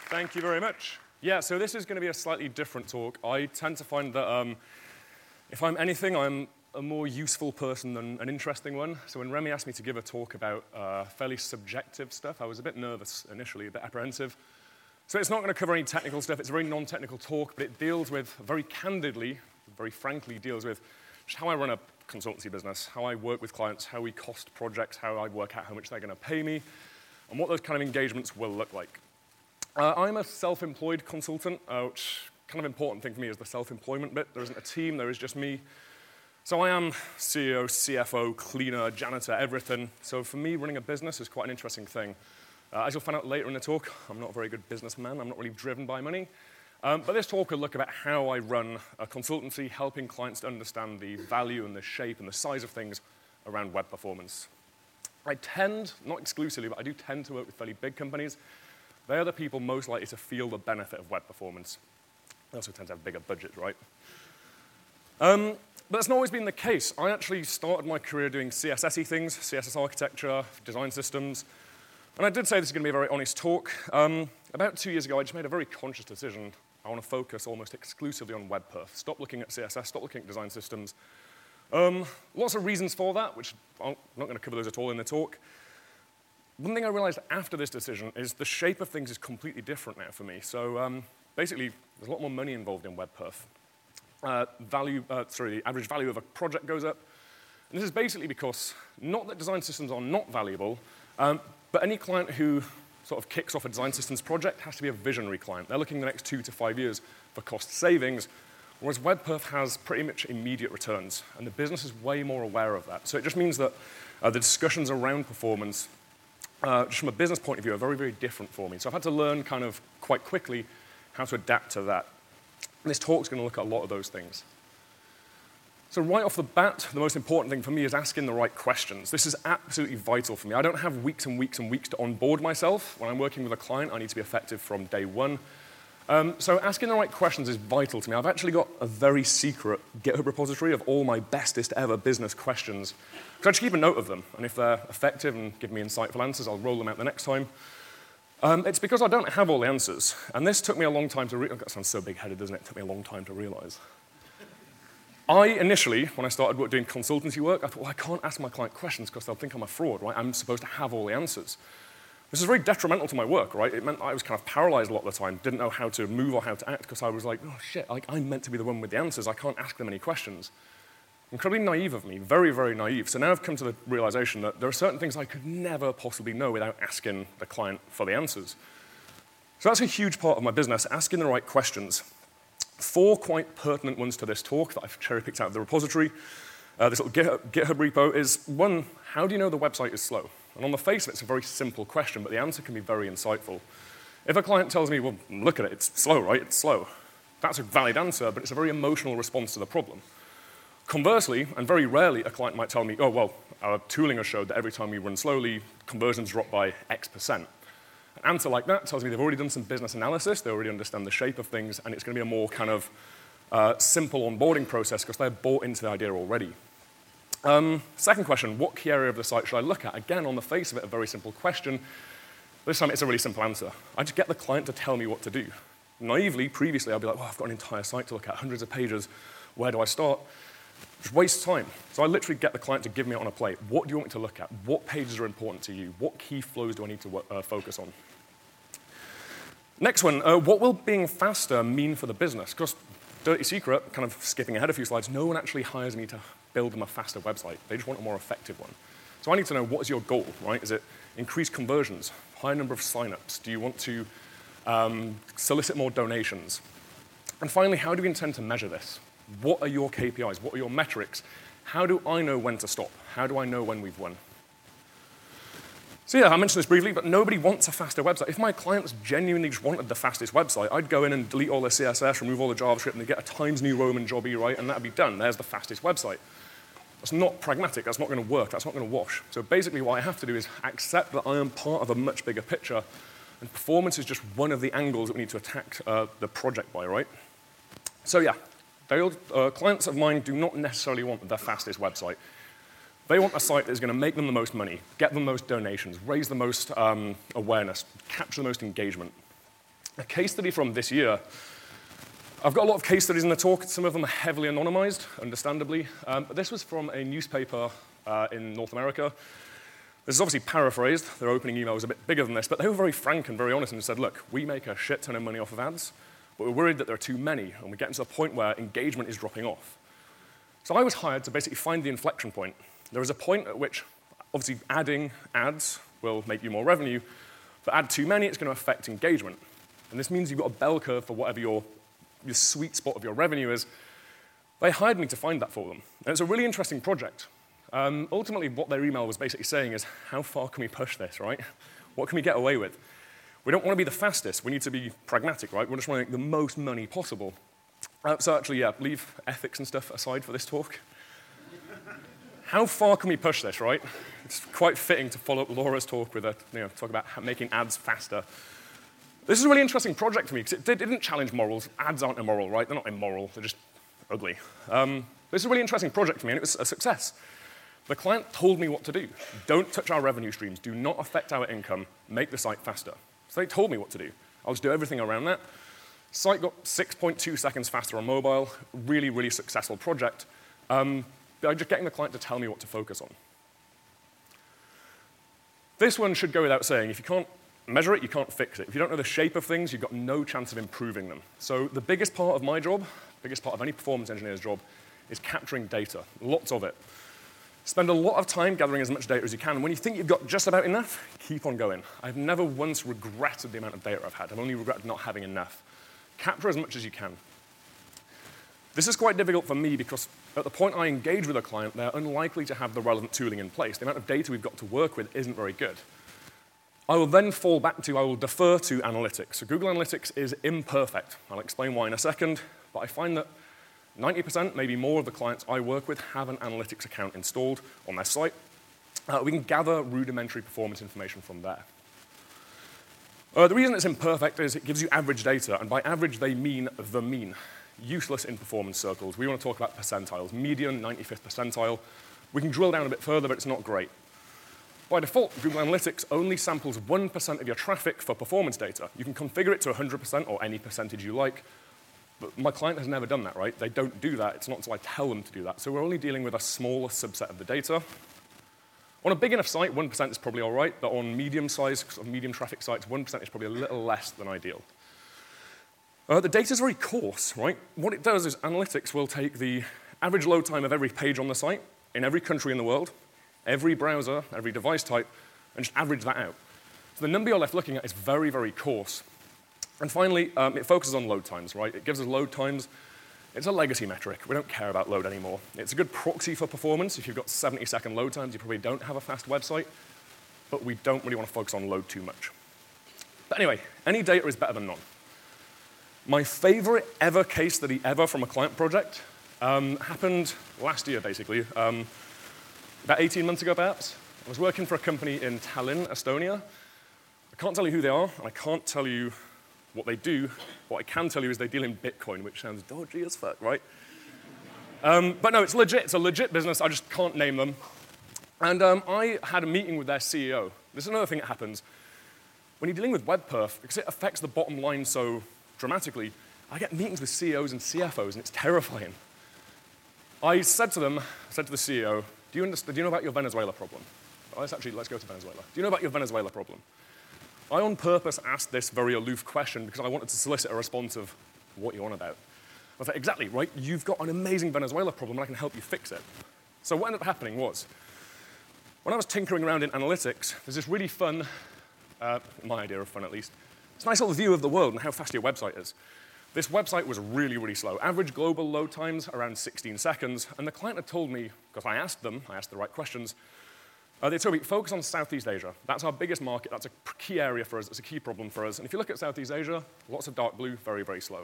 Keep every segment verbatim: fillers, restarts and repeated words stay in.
Thank you very much. Yeah, so this is going to be a slightly different talk. I tend to find that um, if I'm anything, I'm a more useful person than an interesting one. So when Remy asked me to give a talk about uh, fairly subjective stuff, I was a bit nervous initially, a bit apprehensive. So it's not going to cover any technical stuff. It's a very non-technical talk, but it deals with, very candidly, very frankly, deals with just how I run a consultancy business, how I work with clients, how we cost projects, how I work out how much they're going to pay me, and what those kind of engagements will look like. Uh, I'm a self-employed consultant, uh, which kind of important thing for me is the self-employment bit. There isn't a team, there is just me. So I am C E O, C F O, cleaner, janitor, everything. So for me, running a business is quite an interesting thing. Uh, as you'll find out later in the talk, I'm not a very good businessman. I'm not really driven by money. Um, but this talk will look about how I run a consultancy, helping clients to understand the value and the shape and the size of things around web performance. I tend, not exclusively, but I do tend to work with fairly big companies. They are the people most likely to feel the benefit of web performance. They also tend to have bigger budgets, right? Um, but that's not always been the case. I actually started my career doing C S S-y things, C S S architecture, design systems. And I did say this is going to be a very honest talk. Um, about two years ago, I just made a very conscious decision. I want to focus almost exclusively on web perf. Stop looking at C S S, stop looking at design systems. Um, lots of reasons for that, which I'm not going to cover those at all in the talk. One thing I realized after this decision is the shape of things is completely different now for me. So um, basically, there's a lot more money involved in web perf. Uh, value, uh, sorry, the average value of a project goes up. And this is basically because, not that design systems are not valuable, um, but any client who sort of kicks off a design systems project has to be a visionary client. They're looking the next two to five years for cost savings, whereas web perf has pretty much immediate returns. And the business is way more aware of that. So it just means that uh, the discussions around performance Uh, just from a business point of view, are very, very different for me. So I've had to learn kind of quite quickly how to adapt to that. And this talk's going to look at a lot of those things. So right off the bat, the most important thing for me is asking the right questions. This is absolutely vital for me. I don't have weeks and weeks and weeks to onboard myself. When I'm working with a client, I need to be effective from day one. Um, so asking the right questions is vital to me. I've actually got a very secret GitHub repository of all my bestest ever business questions. So I just keep a note of them, and if they're effective and give me insightful answers, I'll roll them out the next time. Um, it's because I don't have all the answers, and this took me a long time to realize. That sounds so big-headed, doesn't it? It took me a long time to realize. I initially, when I started doing consultancy work, I thought, well, I can't ask my client questions because they'll think I'm a fraud, right? I'm supposed to have all the answers. This is very detrimental to my work, right? It meant I was kind of paralyzed a lot of the time, didn't know how to move or how to act because I was like, oh shit, like, I'm meant to be the one with the answers. I can't ask them any questions. Incredibly naive of me, very, very naive. So now I've come to the realization that there are certain things I could never possibly know without asking the client for the answers. So that's a huge part of my business, asking the right questions. Four quite pertinent ones to this talk that I've cherry-picked out of the repository. Uh, this little GitHub, GitHub repo is, one, how do you know the website is slow? And on the face of it, it's a very simple question, but the answer can be very insightful. If a client tells me, well, look at it, it's slow, right? It's slow. That's a valid answer, but it's a very emotional response to the problem. Conversely, and very rarely, a client might tell me, oh, well, our tooling has showed that every time we run slowly, conversions drop by X percent. An answer like that tells me they've already done some business analysis, they already understand the shape of things, and it's going to be a more kind of uh, simple onboarding process because they're bought into the idea already. Um, second question, what key area of the site should I look at? Again, on the face of it, a very simple question. This time, it's a really simple answer. I just get the client to tell me what to do. Naively, previously, I'd be like, well, I've got an entire site to look at, hundreds of pages. Where do I start? Just waste time. So I literally get the client to give me it on a plate. What do you want me to look at? What pages are important to you? What key flows do I need to uh, focus on? Next one, uh, what will being faster mean for the business? Because dirty secret, kind of skipping ahead a few slides, no one actually hires me to build them a faster website. They just want a more effective one. So I need to know, what is your goal, right? Is it increase conversions, higher number of signups? Do you want to um, solicit more donations? And finally, how do we intend to measure this? What are your K P Is? What are your metrics? How do I know when to stop? How do I know when we've won? So yeah, I mentioned this briefly, but nobody wants a faster website. If my clients genuinely just wanted the fastest website, I'd go in and delete all the C S S, remove all the JavaScript, and they get a Times New Roman jobby, right, and that'd be done. There's the fastest website. That's not pragmatic. That's not going to work. That's not going to wash. So basically what I have to do is accept that I am part of a much bigger picture, and performance is just one of the angles that we need to attack uh, the project by, right? So yeah, they, uh, clients of mine do not necessarily want the fastest website. They want a site that is going to make them the most money, get them the most donations, raise the most um, awareness, capture the most engagement. a case study from this year. I've got a lot of case studies in the talk. Some of them are heavily anonymized, understandably. Um, but this was from a newspaper uh, in North America. This is obviously paraphrased. Their opening email was a bit bigger than this, but they were very frank and very honest and said, look, we make a shit ton of money off of ads, but we're worried that there are too many, and we're getting to a point where engagement is dropping off. So I was hired to basically find the inflection point. There is a point at which, obviously, adding ads will make you more revenue, but add too many, it's going to affect engagement. And this means you've got a bell curve for whatever your, your sweet spot of your revenue is. They hired me to find that for them. And it's a really interesting project. Um, ultimately, what their email was basically saying is, how far can we push this, right? What can we get away with? We don't want to be the fastest. We need to be pragmatic, right? We just want to make the most money possible. Uh, so actually, yeah, leave ethics and stuff aside for this talk. How far can we push this, right? It's quite fitting to follow up Laura's talk with a, you know, talk about making ads faster. This is a really interesting project for me, because it didn't challenge morals. Ads aren't immoral, right? They're not immoral. They're just ugly. Um, this is a really interesting project for me, and it was a success. The client told me what to do. Don't touch our revenue streams. Do not affect our income. Make the site faster. So they told me what to do. I'll just do everything around that. Site got six point two seconds faster on mobile. Really, really successful project. Um, by just getting the client to tell me what to focus on. This one should go without saying. If you can't measure it, you can't fix it. If you don't know the shape of things, you've got no chance of improving them. So the biggest part of my job, biggest part of any performance engineer's job, is capturing data. Lots of it. Spend a lot of time gathering as much data as you can. And when you think you've got just about enough, keep on going. I've never once regretted the amount of data I've had. I've only regretted not having enough. Capture as much as you can. This is quite difficult for me because at the point I engage with a client, they're unlikely to have the relevant tooling in place. The amount of data we've got to work with isn't very good. I will then fall back to, I will defer to analytics. So Google Analytics is imperfect. I'll explain why in a second, but I find that ninety percent, maybe more, of the clients I work with have an analytics account installed on their site. Uh, we can gather rudimentary performance information from there. Uh, the reason it's imperfect is it gives you average data, and by average they mean the mean. Useless in performance circles. We want to talk about percentiles. Median, ninety-fifth percentile. We can drill down a bit further, but it's not great. By default, Google Analytics only samples one percent of your traffic for performance data. You can configure it to one hundred percent or any percentage you like. But my client has never done that, right? They don't do that. It's not until I tell them to do that. So we're only dealing with a small subset of the data. On a big enough site, one percent is probably all right. But on medium-sized, sort of medium traffic sites, one percent is probably a little less than ideal. Uh, the data is very coarse, right? What it does is analytics will take the average load time of every page on the site in every country in the world, every browser, every device type, and just average that out. So the number you're left looking at is very, very coarse. And finally, um, it focuses on load times, right? It gives us load times. It's a legacy metric. We don't care about load anymore. It's a good proxy for performance. If you've got seventy second load times, you probably don't have a fast website. But we don't really want to focus on load too much. But anyway, any data is better than none. My favorite ever case study ever from a client project um, happened last year, basically. Um, about eighteen months ago, perhaps. I was working for a company in Tallinn, Estonia. I can't tell you who they are, and I can't tell you what they do. What I can tell you is they deal in Bitcoin, which sounds dodgy as fuck, right? Um, but no, it's legit. It's a legit business. I just can't name them. And um, I had a meeting with their C E O. This is another thing that happens. When you're dealing with WebPerf, because it affects the bottom line so dramatically, I get meetings with C E Os and C F Os, and it's terrifying. I said to them, I said to the C E O, do you, understand, do you know about your Venezuela problem? Oh, let's actually, let's go to Venezuela. Do you know about your Venezuela problem? I on purpose asked this very aloof question because I wanted to solicit a response of what you're on about. I was like, exactly, right? You've got an amazing Venezuela problem and I can help you fix it. So what ended up happening was, when I was tinkering around in analytics, there's this really fun, uh, my idea of fun at least, it's a nice little view of the world and how fast your website is. This website was really, really slow. Average global load times around sixteen seconds, and the client had told me, because I asked them, I asked the right questions, Uh, they told me, focus on Southeast Asia. That's our biggest market. That's a key area for us. It's a key problem for us. And if you look at Southeast Asia, lots of dark blue, very, very slow.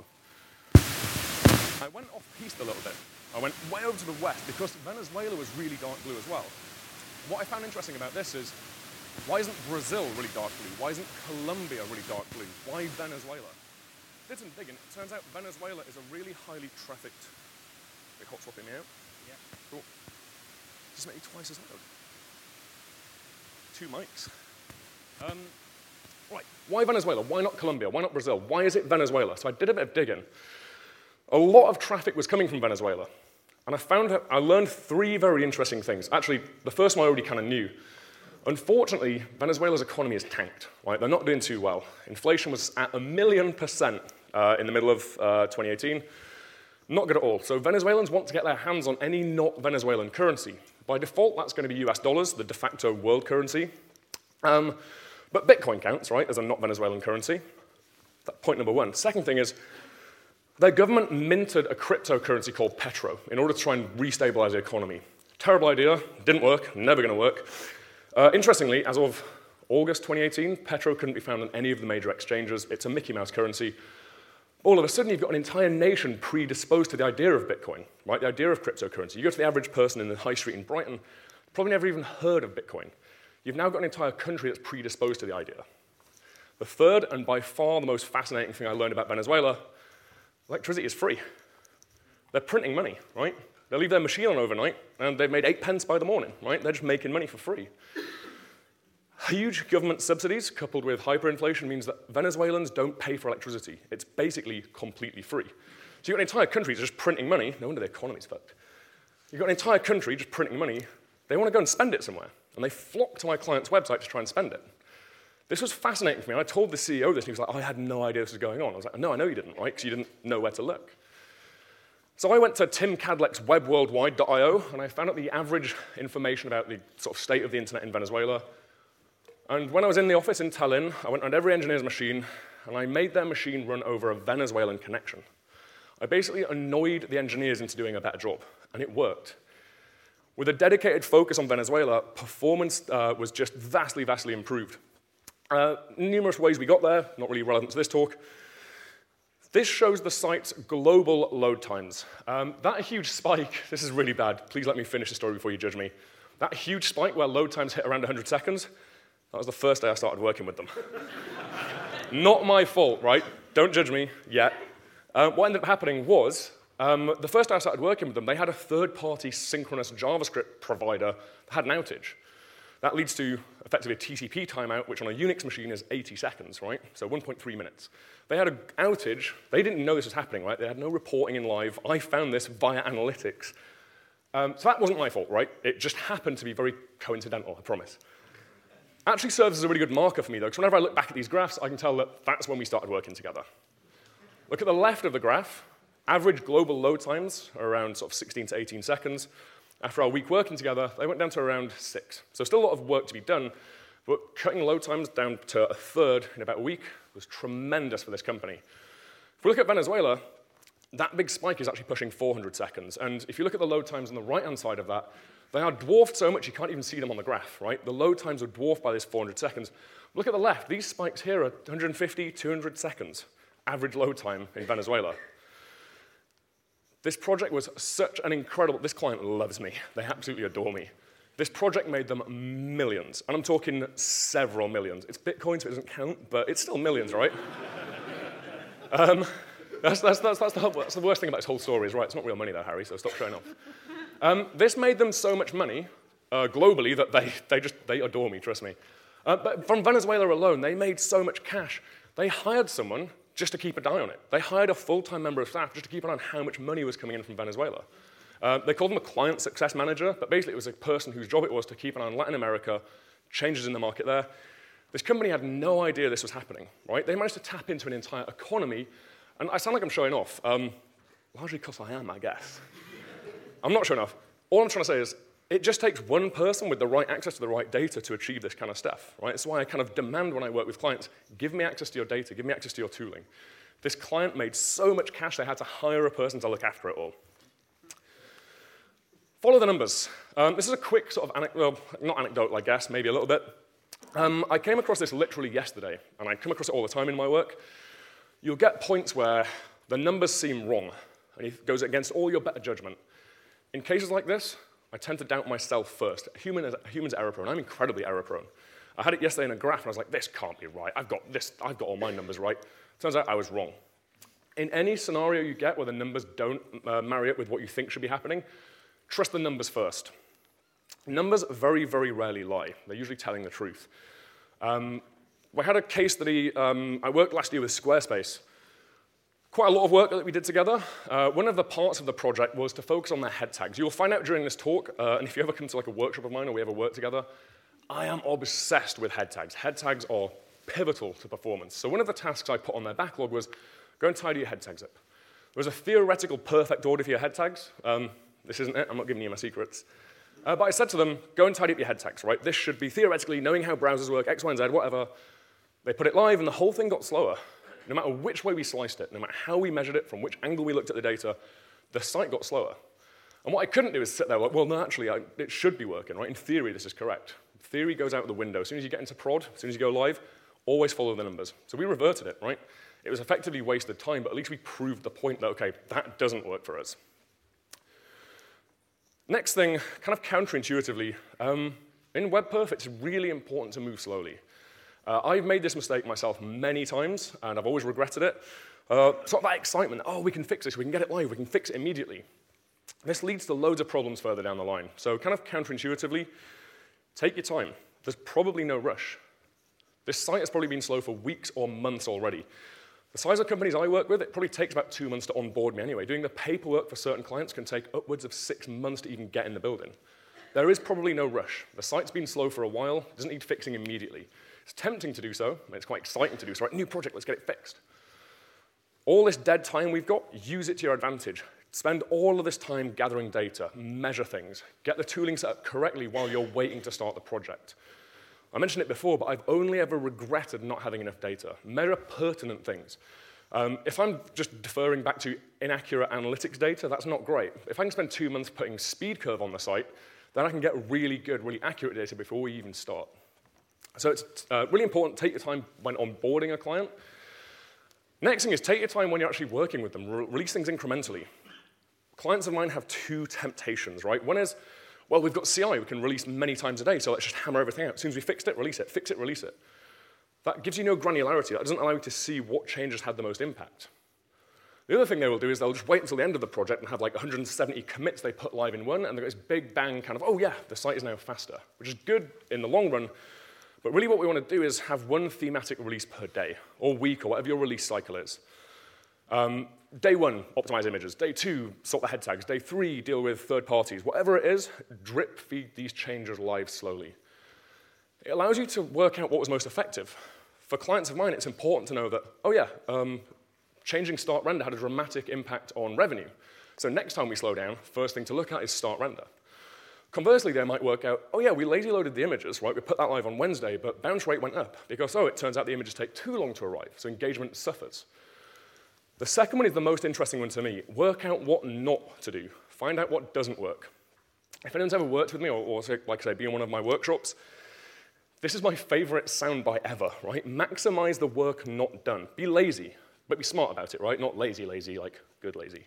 I went off-piste a little bit. I went way over to the west because Venezuela was really dark blue as well. What I found interesting about this is, why isn't Brazil really dark blue? Why isn't Colombia really dark blue? Why Venezuela? Did some digging. It turns out Venezuela is a really highly trafficked... Are they hot swapping me out? Yeah. Cool. Just make me twice as loud. Two mics. Um, right, why Venezuela? Why not Colombia? Why not Brazil? Why is it Venezuela? So I did a bit of digging. A lot of traffic was coming from Venezuela. And I found out, I learned three very interesting things. Actually, the first one I already kind of knew. Unfortunately, Venezuela's economy is tanked, right? They're not doing too well. Inflation was at a million percent uh, in the middle of uh, twenty eighteen. Not good at all. So Venezuelans want to get their hands on any not Venezuelan currency. By default, that's going to be U S dollars, the de facto world currency. Um, but Bitcoin counts, right, as a not Venezuelan currency. That's point number one. Second thing is, their government minted a cryptocurrency called Petro in order to try and restabilize the economy. Terrible idea, didn't work, never going to work. Uh, interestingly, as of August twenty eighteen, Petro couldn't be found on any of the major exchanges. It's a Mickey Mouse currency. All of a sudden, you've got an entire nation predisposed to the idea of Bitcoin, right? The idea of cryptocurrency. You go to the average person in the high street in Brighton, probably never even heard of Bitcoin. You've now got an entire country that's predisposed to the idea. The third, and by far the most fascinating thing I learned about Venezuela, electricity is free. They're printing money, right? They leave their machine on overnight, and they've made eight pence by the morning, right? They're just making money for free. Huge government subsidies coupled with hyperinflation means that Venezuelans don't pay for electricity. It's basically completely free. So you've got an entire country just printing money. No wonder the economy's fucked. You've got an entire country just printing money. They want to go and spend it somewhere. And they flock to my client's website to try and spend it. This was fascinating for me. I told the C E O this, and he was like, oh, I had no idea this was going on. I was like, no, I know you didn't, right? Because you didn't know where to look. So I went to Tim Kadlec's web worldwide dot i o, and I found out the average information about the sort of state of the internet in Venezuela. And when I was in the office in Tallinn, I went around every engineer's machine, and I made their machine run over a Venezuelan connection. I basically annoyed the engineers into doing a better job, and it worked. With a dedicated focus on Venezuela, performance uh, was just vastly, vastly improved. Uh, numerous ways we got there, not really relevant to this talk. This shows the site's global load times. Um, that huge spike, this is really bad. Please let me finish the story before you judge me. That huge spike where load times hit around one hundred seconds, that was the first day I started working with them. Not my fault, right? Don't judge me yet. Uh, what ended up happening was, um, the first day I started working with them, they had a third-party synchronous JavaScript provider that had an outage. That leads to effectively a T C P timeout, which on a Unix machine is eighty seconds, right? So one point three minutes. They had an outage. They didn't know this was happening, right? They had no reporting in live. I found this via analytics. Um, so that wasn't my fault, right? It just happened to be very coincidental, I promise. Actually serves as a really good marker for me, though, because whenever I look back at these graphs, I can tell that that's when we started working together. Look at the left of the graph. Average global load times are around sort of sixteen to eighteen seconds. After our week working together, they went down to around six. So still a lot of work to be done, but cutting load times down to a third in about a week was tremendous for this company. If we look at Venezuela, that big spike is actually pushing four hundred seconds. And if you look at the load times on the right-hand side of that, they are dwarfed so much you can't even see them on the graph, right? The load times are dwarfed by this four hundred seconds. Look at the left. These spikes here are one hundred fifty, two hundred seconds, average load time in Venezuela. This project was such an incredible, this client loves me. They absolutely adore me. This project made them millions, and I'm talking several millions. It's Bitcoin, so it doesn't count, but it's still millions, right? um, that's, that's, that's, that's, the whole, that's the worst thing about this whole story is, right, it's not real money though, Harry, so stop showing off. Um, this made them so much money uh, globally that they, they just, they adore me, trust me. Uh, but from Venezuela alone, they made so much cash. They hired someone just to keep an eye on it. They hired a full-time member of staff just to keep an eye on how much money was coming in from Venezuela. Uh, they called him a client success manager, but basically it was a person whose job it was to keep an eye on Latin America, changes in the market there. This company had no idea this was happening, right? They managed to tap into an entire economy, and I sound like I'm showing off, um, largely because I am, I guess. I'm not showing off. All I'm trying to say is, it just takes one person with the right access to the right data to achieve this kind of stuff, right? That's why I kind of demand when I work with clients, give me access to your data, give me access to your tooling. This client made so much cash, they had to hire a person to look after it all. Follow the numbers. Um, this is a quick sort of, anec well, not anecdotal, I guess, maybe a little bit. Um, I came across this literally yesterday, and I come across it all the time in my work. You'll get points where the numbers seem wrong, and it goes against all your better judgment. In cases like this, I tend to doubt myself first. A human is, a human's error prone. I'm incredibly error prone. I had it yesterday in a graph, and I was like, this can't be right. I've got this, I've got all my numbers right. Turns out I was wrong. In any scenario you get where the numbers don't uh, marry up with what you think should be happening, trust the numbers first. Numbers very, very rarely lie. They're usually telling the truth. Um, we had a case study. Um, I worked last year with Squarespace. Quite a lot of work that we did together. Uh, one of the parts of the project was to focus on their head tags. You'll find out during this talk, uh, and if you ever come to like a workshop of mine or we ever work together, I am obsessed with head tags. Head tags are pivotal to performance. So one of the tasks I put on their backlog was go and tidy your head tags up. There was a theoretical perfect order for your head tags. Um, this isn't it. I'm not giving you my secrets. Uh, but I said to them, go and tidy up your head tags, right? This should be theoretically knowing how browsers work, X, Y, and Z, whatever. They put it live, and the whole thing got slower. No matter which way we sliced it, no matter how we measured it, from which angle we looked at the data, the site got slower. And what I couldn't do is sit there like, well, no, actually, I, it should be working, right? In theory, this is correct. Theory goes out the window. As soon as you get into prod, as soon as you go live, always follow the numbers. So we reverted it, right? It was effectively wasted time, but at least we proved the point that, okay, that doesn't work for us. Next thing, kind of counterintuitively, um, in WebPerf, it's really important to move slowly. Uh, I've made this mistake myself many times, and I've always regretted it. Uh, sort of that excitement, oh, we can fix this, we can get it live, we can fix it immediately. This leads to loads of problems further down the line. So kind of counterintuitively, take your time. There's probably no rush. This site has probably been slow for weeks or months already. The size of companies I work with, it probably takes about two months to onboard me anyway. Doing the paperwork for certain clients can take upwards of six months to even get in the building. There is probably no rush. The site's been slow for a while, it doesn't need fixing immediately. It's tempting to do so, and it's quite exciting to do so. Right, new project, let's get it fixed. All this dead time we've got, use it to your advantage. Spend all of this time gathering data, measure things, get the tooling set up correctly while you're waiting to start the project. I mentioned it before, but I've only ever regretted not having enough data. Measure pertinent things. Um, if I'm just deferring back to inaccurate analytics data, that's not great. If I can spend two months putting speed curve on the site, then I can get really good, really accurate data before we even start. So it's uh, really important to take your time when onboarding a client. Next thing is take your time when you're actually working with them. Re release things incrementally. Clients of mine have two temptations, right? One is, well, we've got C I, we can release many times a day, so let's just hammer everything out. As soon as we fixed it, release it, fix it, release it. That gives you no granularity. That doesn't allow you to see what changes had the most impact. The other thing they will do is they'll just wait until the end of the project and have like one hundred seventy commits they put live in one, and they've got this big bang kind of, oh yeah, the site is now faster, which is good in the long run. But really what we want to do is have one thematic release per day, or week, or whatever your release cycle is. Um, day one, optimize images. Day two, sort the head tags. Day three, deal with third parties. Whatever it is, drip feed these changes live slowly. It allows you to work out what was most effective. For clients of mine, it's important to know that, oh yeah, um, changing start render had a dramatic impact on revenue. So next time we slow down, first thing to look at is start render. Conversely, they might work out, oh yeah, we lazy loaded the images, right? We put that live on Wednesday, but bounce rate went up because, oh, it turns out the images take too long to arrive, so engagement suffers. The second one is the most interesting one to me. Work out what not to do. Find out what doesn't work. If anyone's ever worked with me, or, or like I say, be in one of my workshops, this is my favorite soundbite ever, right? Maximize the work not done. Be lazy, but be smart about it, right? Not lazy, lazy, like good lazy.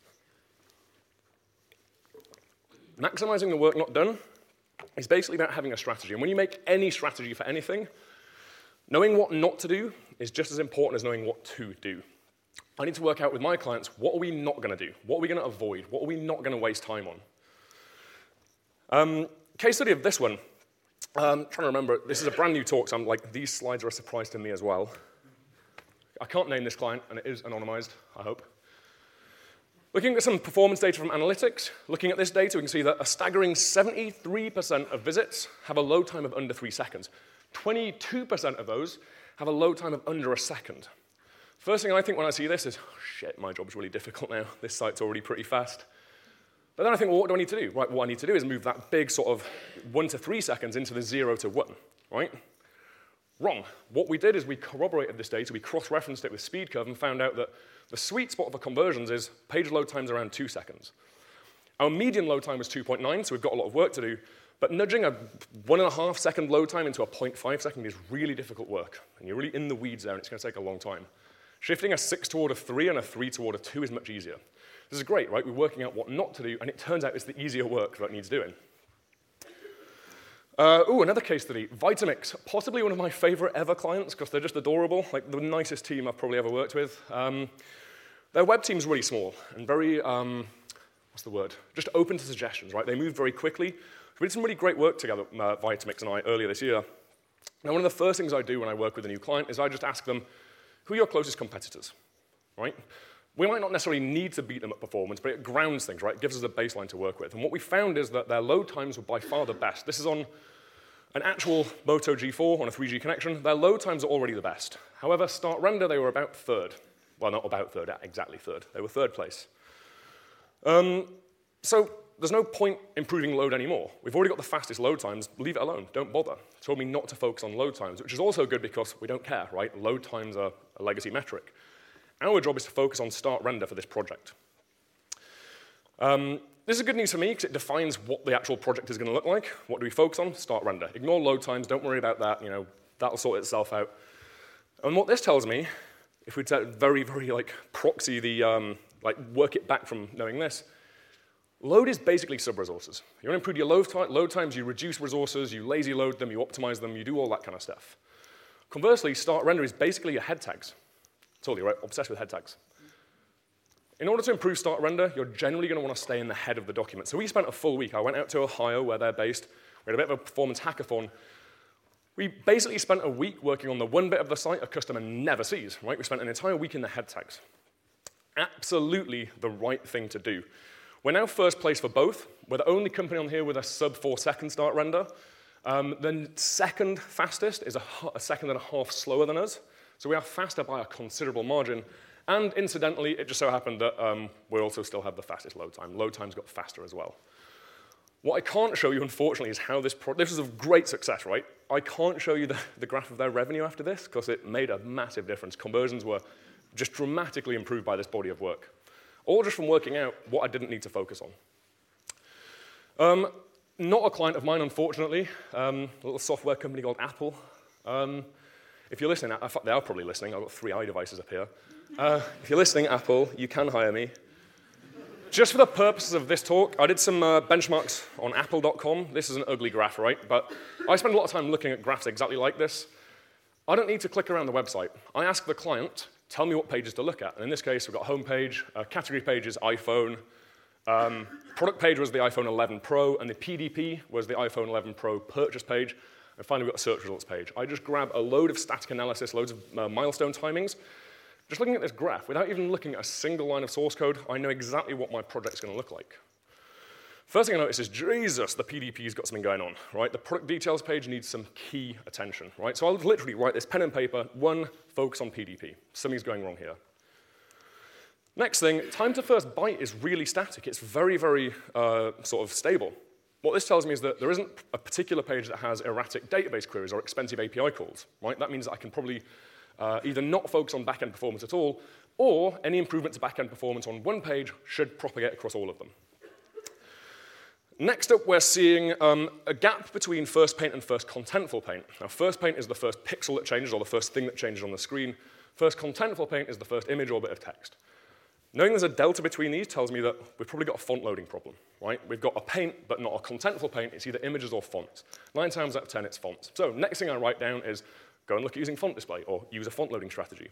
Maximizing the work not done is basically about having a strategy. And when you make any strategy for anything, knowing what not to do is just as important as knowing what to do. I need to work out with my clients, what are we not going to do? What are we going to avoid? What are we not going to waste time on? Um, case study of this one. Um, trying to remember, this is a brand new talk, so I'm like, these slides are a surprise to me as well. I can't name this client, and it is anonymized, I hope. Looking at some performance data from analytics, looking at this data, we can see that a staggering seventy-three percent of visits have a load time of under three seconds. twenty-two percent of those have a load time of under a second. First thing I think when I see this is, oh, shit, my job's really difficult now. This site's already pretty fast. But then I think, well, what do I need to do? Right, what I need to do is move that big sort of one to three seconds into the zero to one, right? Wrong. What we did is we corroborated this data, we cross-referenced it with speed curve and found out that the sweet spot for conversions is page load times around two seconds. Our median load time was two point nine, so we've got a lot of work to do, but nudging a one and a half second load time into a zero point five second is really difficult work, and you're really in the weeds there, and it's going to take a long time. Shifting a six toward a three and a three toward a two is much easier. This is great, right? We're working out what not to do, and it turns out it's the easier work that needs doing. Uh, oh, another case study, Vitamix, possibly one of my favorite ever clients because they're just adorable, like the nicest team I've probably ever worked with. Um, their web team's really small and very, um, what's the word? Just open to suggestions, right? They move very quickly. We did some really great work together, uh, Vitamix and I, earlier this year. Now, one of the first things I do when I work with a new client is I just ask them, who are your closest competitors, right? We might not necessarily need to beat them at performance, but it grounds things, right? It gives us a baseline to work with. And what we found is that their load times were by far the best. This is on an actual Moto G four on a three G connection. Their load times are already the best. However, start render, they were about third. Well, not about third, exactly third. They were third place. Um, so there's no point improving load anymore. We've already got the fastest load times. Leave it alone. Don't bother. It told me not to focus on load times, which is also good because we don't care, right? Load times are a legacy metric. Our job is to focus on start render for this project. Um, this is good news for me because it defines what the actual project is going to look like. What do we focus on? Start render. Ignore load times. Don't worry about that. You know, that'll sort itself out. And what this tells me, if we very, very like proxy the, um, like work it back from knowing this, load is basically sub-resources. You want to improve your load, load times, you reduce resources, you lazy load them, you optimize them, you do all that kind of stuff. Conversely, start render is basically your head tags. Totally right, obsessed with head tags. In order to improve start render, you're generally going to want to stay in the head of the document. So we spent a full week. I went out to Ohio, where they're based. We had a bit of a performance hackathon. We basically spent a week working on the one bit of the site a customer never sees, right? We spent an entire week in the head tags. Absolutely the right thing to do. We're now first place for both. We're the only company on here with a sub four second start render. Um, the second fastest is a, a second and a half slower than us. So we are faster by a considerable margin. And incidentally, it just so happened that um, we also still have the fastest load time. Load times got faster as well. What I can't show you, unfortunately, is how this product, this was a great success, right? I can't show you the, the graph of their revenue after this because it made a massive difference. Conversions were just dramatically improved by this body of work. All just from working out what I didn't need to focus on. Um, not a client of mine, unfortunately. Um, a little software company called Apple. Um, If you're listening, in fact, they are probably listening. I've got three iDevices up here. Uh, if you're listening, Apple, you can hire me. Just for the purposes of this talk, I did some uh, benchmarks on apple dot com. This is an ugly graph, right? But I spend a lot of time looking at graphs exactly like this. I don't need to click around the website. I ask the client, tell me what pages to look at. And in this case, we've got home page, uh, category page is iPhone, um, product page was the iPhone eleven Pro, and the P D P was the iPhone eleven Pro purchase page. And finally, we've got a search results page. I just grab a load of static analysis, loads of uh, milestone timings. Just looking at this graph, without even looking at a single line of source code, I know exactly what my project's going to look like. First thing I notice is, Jesus, the P D P's got something going on, right? The product details page needs some key attention, right? So I'll literally write this pen and paper, one, focus on P D P. Something's going wrong here. Next thing, time to first byte is really static. It's very, very uh, sort of stable. What this tells me is that there isn't a particular page that has erratic database queries or expensive A P I calls, right? That means that I can probably uh, either not focus on backend performance at all, or any improvement to backend performance on one page should propagate across all of them. Next up, we're seeing um, a gap between first paint and first contentful paint. Now, first paint is the first pixel that changes, or the first thing that changes on the screen. First contentful paint is the first image or bit of text. Knowing there's a delta between these tells me that we've probably got a font loading problem, right? We've got a paint, but not a contentful paint. It's either images or fonts. Nine times out of ten, it's fonts. So next thing I write down is go and look at using font display, or use a font loading strategy.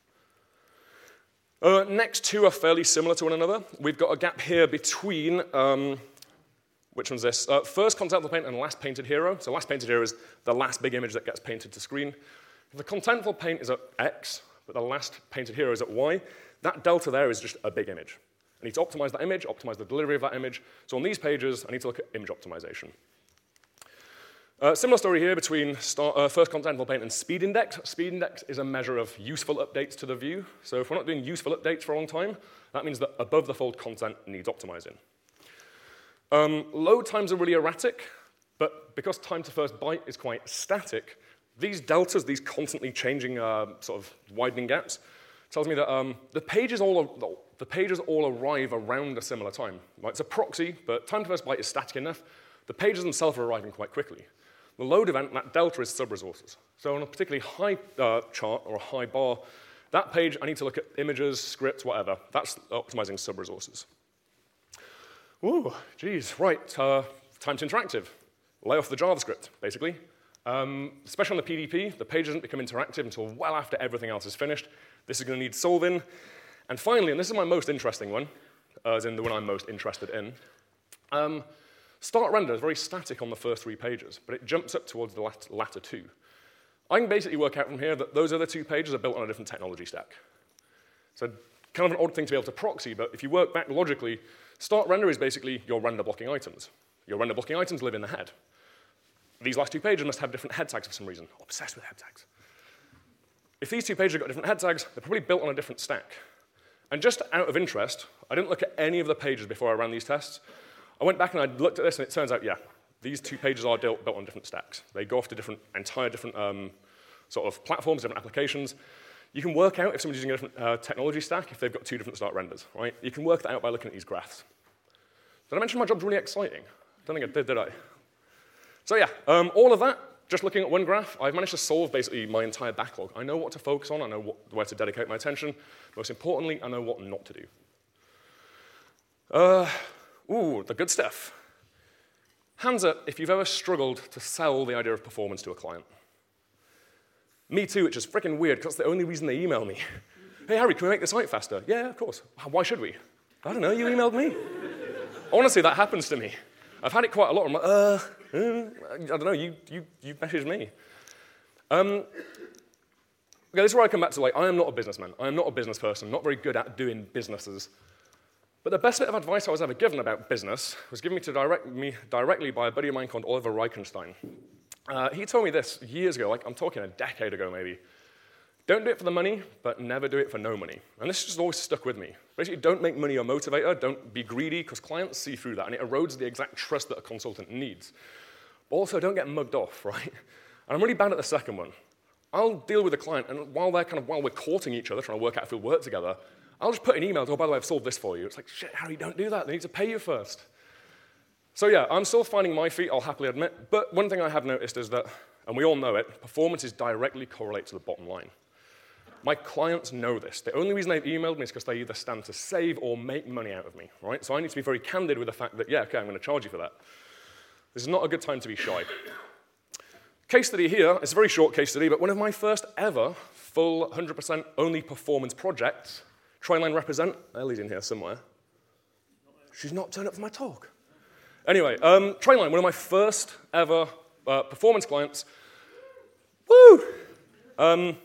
Uh, next two are fairly similar to one another. We've got a gap here between, um, which one's this? Uh, first contentful paint and last painted hero. So last painted hero is the last big image that gets painted to screen. If the contentful paint is at X, but the last painted hero is at Y, that delta there is just a big image. I need to optimize that image, optimize the delivery of that image. So on these pages, I need to look at image optimization. Uh, similar story here between start, uh, first contentful paint and speed index. Speed index is a measure of useful updates to the view. So if we're not doing useful updates for a long time, that means that above the fold content needs optimizing. Um, load times are really erratic, but because time to first byte is quite static, these deltas, these constantly changing uh, sort of widening gaps, tells me that um, the, pages all, the pages all arrive around a similar time. Right? It's a proxy, but time to first byte is static enough. The pages themselves are arriving quite quickly. The load event, that delta is sub-resources. So on a particularly high uh, chart or a high bar, that page, I need to look at images, scripts, whatever. That's optimizing sub-resources. Ooh, geez, right, uh, time to interactive. Lay off the JavaScript, basically. Um, especially on the P D P, the page doesn't become interactive until well after everything else is finished. This is going to need solving. And finally, and this is my most interesting one, uh, as in the one I'm most interested in, um, start render is very static on the first three pages, but it jumps up towards the lat latter two. I can basically work out from here that those other two pages are built on a different technology stack. So kind of an odd thing to be able to proxy, but if you work back logically, start render is basically your render blocking items. Your render blocking items live in the head. These last two pages must have different head tags for some reason. I'm obsessed with head tags. If these two pages have got different head tags, they're probably built on a different stack. And just out of interest, I didn't look at any of the pages before I ran these tests. I went back and I looked at this, and it turns out, yeah, these two pages are built, built on different stacks. They go off to different, entire different um, sort of platforms, different applications. You can work out if somebody's using a different uh, technology stack if they've got two different start renders, right? You can work that out by looking at these graphs. Did I mention my job's really exciting? I don't think I did, did I? So yeah, um, all of that, just looking at one graph, I've managed to solve basically my entire backlog. I know what to focus on, I know what, where to dedicate my attention. Most importantly, I know what not to do. Uh, ooh, the good stuff. Hands up if you've ever struggled to sell the idea of performance to a client. Me too, which is freaking weird, because that's the only reason they email me. Hey, Harry, can we make the site faster? Yeah, of course. Why should we? I don't know, you emailed me. Honestly, that happens to me. I've had it quite a lot. I'm like, uh, uh I don't know, you, you, you messaged me. Um, okay, this is where I come back to, like, I am not a businessman. I am not a business person. I'm not very good at doing businesses. But the best bit of advice I was ever given about business was given me to direct me directly by a buddy of mine called Oliver Reichenstein. Uh, he told me this years ago, like I'm talking a decade ago maybe. Don't do it for the money, but never do it for no money. And this just always stuck with me. Basically, don't make money your motivator. Don't be greedy, because clients see through that, and it erodes the exact trust that a consultant needs. But also, don't get mugged off, right? And I'm really bad at the second one. I'll deal with the client, and while they're kind of while we're courting each other, trying to work out if we'll work together, I'll just put an email, oh, by the way, I've solved this for you. It's like, shit, Harry, don't do that. They need to pay you first. So yeah, I'm still finding my feet, I'll happily admit. But one thing I have noticed is that, and we all know it, performance is directly correlated to the bottom line. My clients know this. The only reason they've emailed me is because they either stand to save or make money out of me, right? So I need to be very candid with the fact that, yeah, okay, I'm going to charge you for that. This is not a good time to be shy. Case study here, it's a very short case study, but one of my first ever full one hundred percent only performance projects. Trainline represent, Ellie's in here somewhere. She's not turned up for my talk. Anyway, um, Trainline, one of my first ever uh, performance clients. Woo! Um,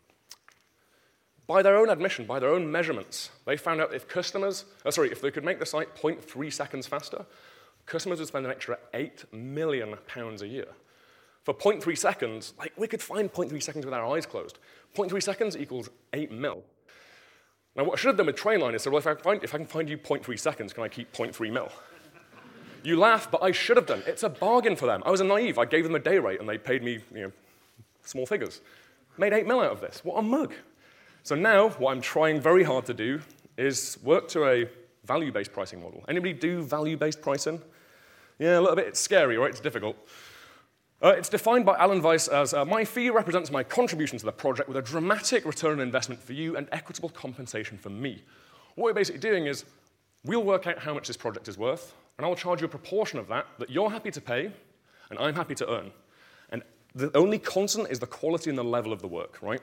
by their own admission, by their own measurements, they found out if customers, oh, sorry, if they could make the site zero point three seconds faster, customers would spend an extra eight million pounds a year. For zero point three seconds, like we could find zero point three seconds with our eyes closed. zero point three seconds equals eight mil. Now, what I should have done with Trainline is say, well, if I, find, if I can find you zero point three seconds, can I keep zero point three mil? You laugh, but I should have done. It's a bargain for them. I was a naive. I gave them a day rate, and they paid me, you know, small figures. Made eight mil out of this. What a mug. So now, what I'm trying very hard to do is work to a value-based pricing model. Anybody do value-based pricing? Yeah, a little bit. It's scary, right? It's difficult. Uh, it's defined by Alan Weiss as, uh, my fee represents my contribution to the project with a dramatic return on investment for you and equitable compensation for me. What we're basically doing is, we'll work out how much this project is worth, and I'll charge you a proportion of that that you're happy to pay, and I'm happy to earn. And the only constant is the quality and the level of the work, right?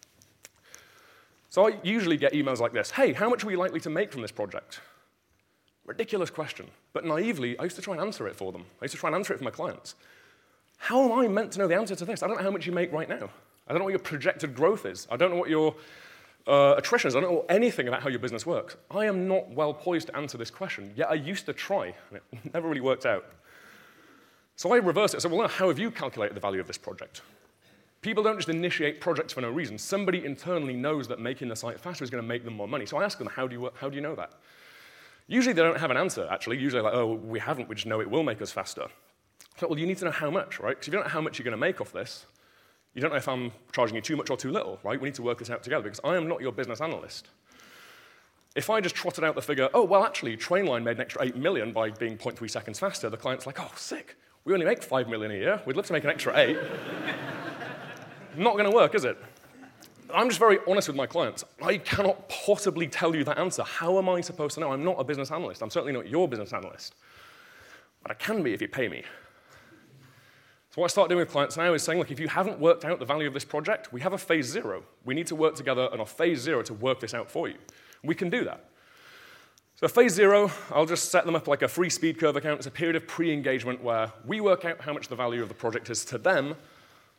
So I usually get emails like this. Hey, how much are we likely to make from this project? Ridiculous question. But naively, I used to try and answer it for them. I used to try and answer it for my clients. How am I meant to know the answer to this? I don't know how much you make right now. I don't know what your projected growth is. I don't know what your uh, attrition is. I don't know anything about how your business works. I am not well poised to answer this question, yet I used to try, and it never really worked out. So I reversed it. I said, well, how have you calculated the value of this project? People don't just initiate projects for no reason. Somebody internally knows that making the site faster is going to make them more money. So I ask them, how do you, how do you know that? Usually they don't have an answer, actually. Usually they're like, oh, we haven't. We just know it will make us faster. So, well, you need to know how much, right? Because if you don't know how much you're going to make off this, you don't know if I'm charging you too much or too little, right? We need to work this out together, because I am not your business analyst. If I just trotted out the figure, oh, well, actually, Trainline made an extra eight million by being zero point three seconds faster, the client's like, oh, sick. We only make five million a year. We'd love to make an extra eight. Not going to work, is it? I'm just very honest with my clients. I cannot possibly tell you that answer. How am I supposed to know? I'm not a business analyst. I'm certainly not your business analyst. But I can be if you pay me. So what I start doing with clients now is saying, look, if you haven't worked out the value of this project, we have a phase zero. We need to work together on a phase zero to work this out for you. We can do that. So phase zero, I'll just set them up like a free speed curve account. It's a period of pre-engagement where we work out how much the value of the project is to them.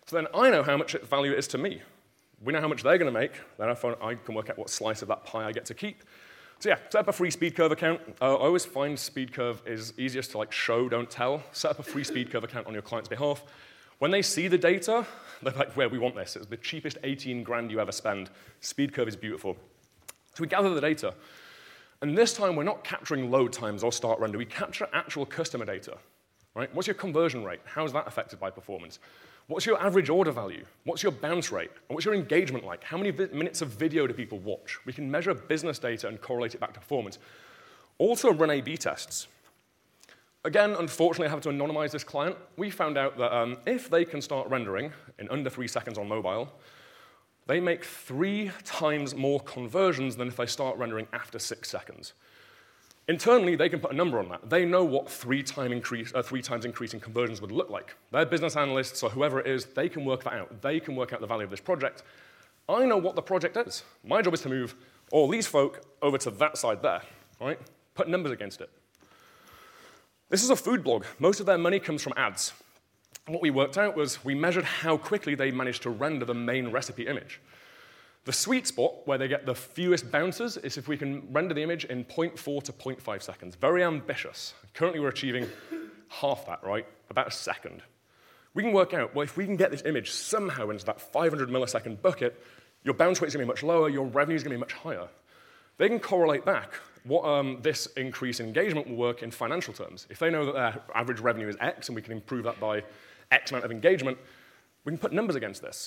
So then I know how much value it is to me. We know how much they're going to make. Then I can work out what slice of that pie I get to keep. So yeah, set up a free SpeedCurve account. Uh, I always find SpeedCurve is easiest to like show, don't tell. Set up a free SpeedCurve account on your client's behalf. When they see the data, they're like, where we want this. It's the cheapest eighteen grand you ever spend. SpeedCurve is beautiful. So we gather the data. And this time, we're not capturing load times or start render. We capture actual customer data. Right? What's your conversion rate? How is that affected by performance? What's your average order value? What's your bounce rate? And what's your engagement like? How many minutes of video do people watch? We can measure business data and correlate it back to performance. Also run A B tests. Again, unfortunately, I have to anonymize this client. We found out that um, if they can start rendering in under three seconds on mobile, they make three times more conversions than if they start rendering after six seconds. Internally, they can put a number on that. They know what three, time increase, uh, three times increase in conversions would look like. Their business analysts or whoever it is, they can work that out. They can work out the value of this project. I know what the project is. My job is to move all these folk over to that side there, right? Put numbers against it. This is a food blog. Most of their money comes from ads. What we worked out was we measured how quickly they managed to render the main recipe image. The sweet spot, where they get the fewest bounces, is if we can render the image in zero point four to zero point five seconds. Very ambitious. Currently, we're achieving half that, right? About a second. We can work out, well, if we can get this image somehow into that five hundred millisecond bucket, your bounce rate is going to be much lower, your revenue is going to be much higher. They can correlate back what um, this increase in engagement will work in financial terms. If they know that their average revenue is X, and we can improve that by X amount of engagement, we can put numbers against this.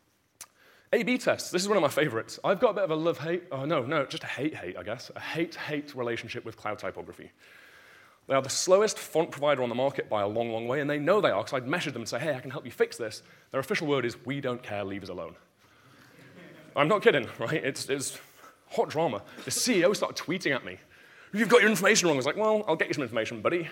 A B tests, this is one of my favorites. I've got a bit of a love-hate, oh no, no, just a hate-hate, I guess, a hate-hate relationship with cloud typography. They are the slowest font provider on the market by a long, long way, and they know they are, because I'd message them and say, hey, I can help you fix this. Their official word is, we don't care, leave us alone. I'm not kidding, right? It's, it's hot drama. The C E O started tweeting at me. You've got your information wrong. I was like, well, I'll get you some information, buddy.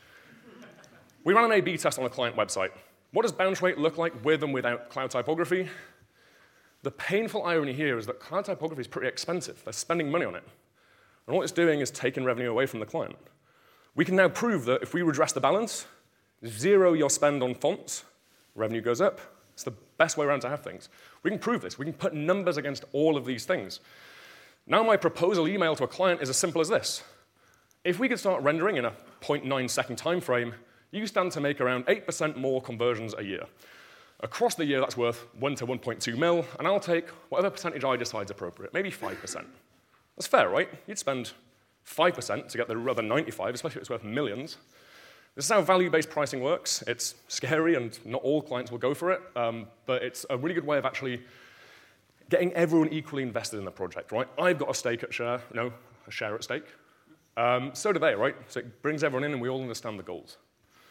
We ran an A B test on a client website. What does bounce rate look like with and without cloud typography? The painful irony here is that cloud typography is pretty expensive. They're spending money on it. And what it's doing is taking revenue away from the client. We can now prove that if we redress the balance, zero your spend on fonts, revenue goes up. It's the best way around to have things. We can prove this. We can put numbers against all of these things. Now my proposal email to a client is as simple as this. If we could start rendering in a zero point nine second time frame, you stand to make around eight percent more conversions a year. Across the year, that's worth one to one point two mil, and I'll take whatever percentage I decide is appropriate, maybe five percent. That's fair, right? You'd spend five percent to get the other ninety-five, especially if it's worth millions. This is how value-based pricing works. It's scary, and not all clients will go for it, um, but it's a really good way of actually getting everyone equally invested in the project, right? I've got a stake at share, no, a share at stake. Um, so do they, right? So it brings everyone in, and we all understand the goals.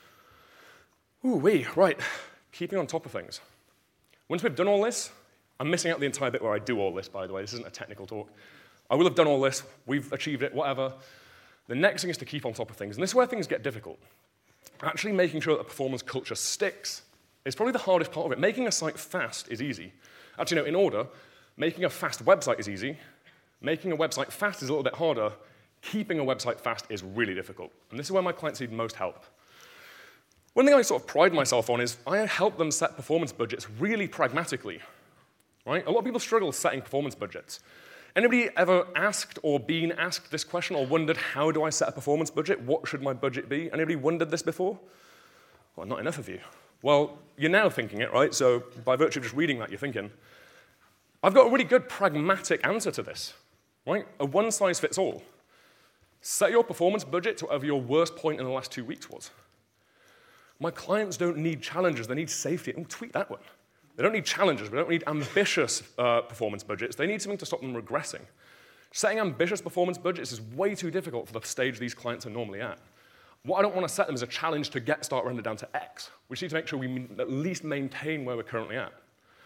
Ooh-wee, right. Keeping on top of things. Once we've done all this, I'm missing out the entire bit where I do all this, by the way. This isn't a technical talk. I will have done all this. We've achieved it, whatever. The next thing is to keep on top of things. And this is where things get difficult. Actually making sure that the performance culture sticks is probably the hardest part of it. Making a site fast is easy. Actually, no, in order, making a fast website is easy. Making a website fast is a little bit harder. Keeping a website fast is really difficult. And this is where my clients need most help. One thing I sort of pride myself on is I help them set performance budgets really pragmatically, right? A lot of people struggle setting performance budgets. Anybody ever asked or been asked this question or wondered, how do I set a performance budget? What should my budget be? Anybody wondered this before? Well, not enough of you. Well, you're now thinking it, right? So by virtue of just reading that, you're thinking, I've got a really good pragmatic answer to this, right? A one-size-fits-all. Set your performance budget to whatever your worst point in the last two weeks was. My clients don't need challenges, they need safety. Oh, tweet that one. They don't need challenges, they don't need ambitious uh, performance budgets. They need something to stop them regressing. Setting ambitious performance budgets is way too difficult for the stage these clients are normally at. What I don't want to set them is a challenge to get start render down to X. We just need to make sure we at least maintain where we're currently at.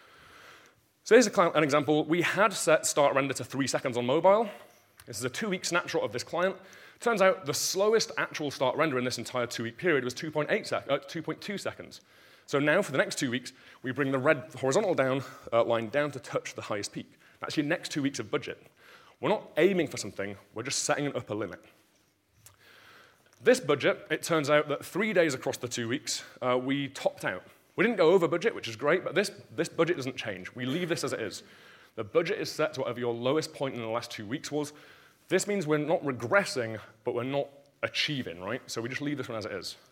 So here's a client, an example. We had set start render to three seconds on mobile. This is a two-week snapshot of this client. Turns out the slowest actual start render in this entire two-week period was two point two seconds. So now for the next two weeks, we bring the red horizontal down uh, line down to touch the highest peak. That's your next two weeks of budget. We're not aiming for something, we're just setting an upper limit. This budget, it turns out that three days across the two weeks, uh, we topped out. We didn't go over budget, which is great, but this, this budget doesn't change. We leave this as it is. The budget is set to whatever your lowest point in the last two weeks was. This means we're not regressing, but we're not achieving, right? So we just leave this one as it is.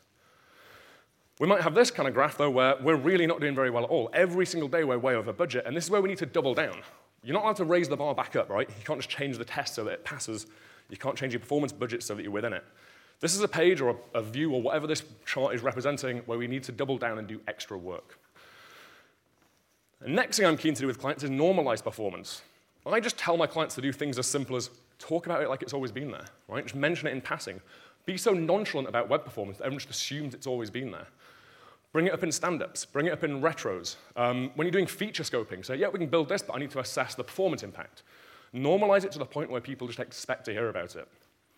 We might have this kind of graph, though, where we're really not doing very well at all. Every single day we're way over budget, and this is where we need to double down. You're not allowed to raise the bar back up, right? You can't just change the test so that it passes. You can't change your performance budget so that you're within it. This is a page or a, a view or whatever this chart is representing where we need to double down and do extra work. The next thing I'm keen to do with clients is normalize performance. I just tell my clients to do things as simple as talk about it like it's always been there, right? Just mention it in passing. Be so nonchalant about web performance that everyone just assumes it's always been there. Bring it up in stand-ups. Bring it up in retros. Um, when you're doing feature scoping, say, yeah, we can build this, but I need to assess the performance impact. Normalize it to the point where people just expect to hear about it.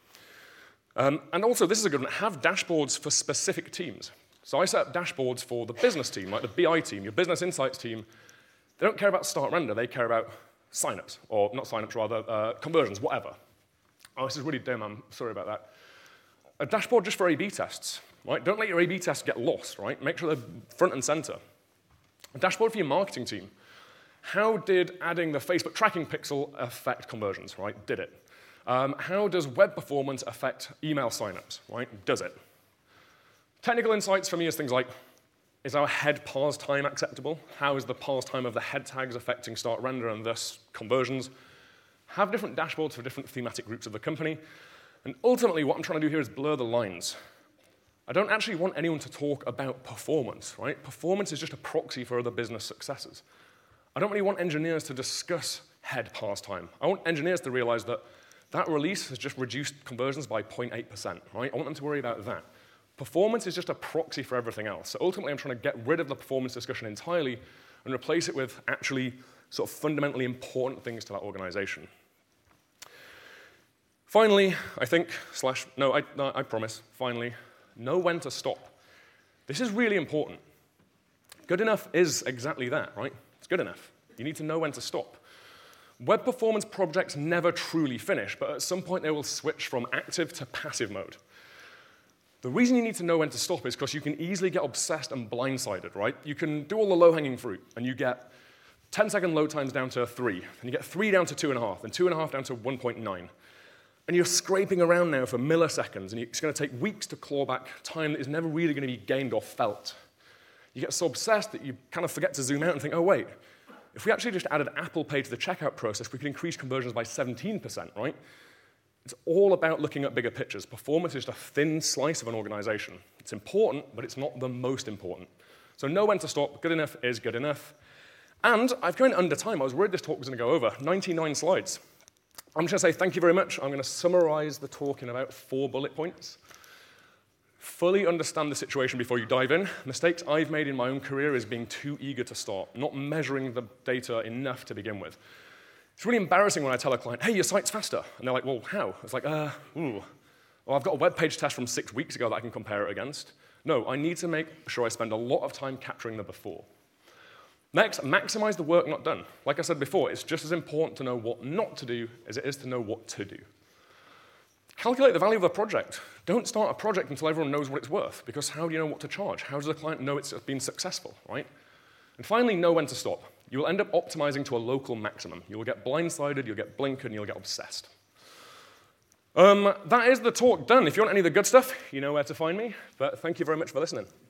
Um, and also, this is a good one, have dashboards for specific teams. So I set up dashboards for the business team, like the B I team, your business insights team. They don't care about start render, they care about signups, or not signups, rather, uh, conversions, whatever. Oh, this is really dim, I'm sorry about that. A dashboard just for A B tests, right? Don't let your A B tests get lost, right? Make sure they're front and center. A dashboard for your marketing team. How did adding the Facebook tracking pixel affect conversions, right? Did it? Um, how does web performance affect email signups, right? Does it? Technical insights for me is things like, is our head parse time acceptable? How is the parse time of the head tags affecting start render and thus conversions? Have different dashboards for different thematic groups of the company. And ultimately, what I'm trying to do here is blur the lines. I don't actually want anyone to talk about performance, right? Performance is just a proxy for other business successes. I don't really want engineers to discuss head parse time. I want engineers to realize that that release has just reduced conversions by zero point eight percent, right? I want them to worry about that. Performance is just a proxy for everything else. So ultimately, I'm trying to get rid of the performance discussion entirely and replace it with actually sort of fundamentally important things to that organization. Finally, I think, slash, no, I, no, I promise, finally, know when to stop. This is really important. Good enough is exactly that, right? It's good enough. You need to know when to stop. Web performance projects never truly finish, but at some point they will switch from active to passive mode. The reason you need to know when to stop is because you can easily get obsessed and blindsided, right? You can do all the low-hanging fruit, and you get ten second load times down to three, and you get three down to two and a half, and two and a half down to one point nine. And you're scraping around now for milliseconds, and it's going to take weeks to claw back time that is never really going to be gained or felt. You get so obsessed that you kind of forget to zoom out and think, oh, wait, if we actually just added Apple Pay to the checkout process, we could increase conversions by seventeen percent, right? It's all about looking at bigger pictures. Performance is just a thin slice of an organization. It's important, but it's not the most important. So know when to stop. Good enough is good enough. And I've gone under time. I was worried this talk was going to go over. ninety-nine slides. I'm just going to say thank you very much. I'm going to summarize the talk in about four bullet points. Fully understand the situation before you dive in. Mistakes I've made in my own career is being too eager to start, not measuring the data enough to begin with. It's really embarrassing when I tell a client, hey, your site's faster. And they're like, well, how? It's like, uh, ooh. Well, I've got a web page test from six weeks ago that I can compare it against. No, I need to make sure I spend a lot of time capturing the before. Next, maximize the work not done. Like I said before, it's just as important to know what not to do as it is to know what to do. Calculate the value of a project. Don't start a project until everyone knows what it's worth, because how do you know what to charge? How does the client know it's been successful, right? And finally, know when to stop. You will end up optimizing to a local maximum. You'll get blindsided, you'll get blinkered, and you'll get obsessed. Um, that is the talk done. If you want any of the good stuff, you know where to find me. But thank you very much for listening.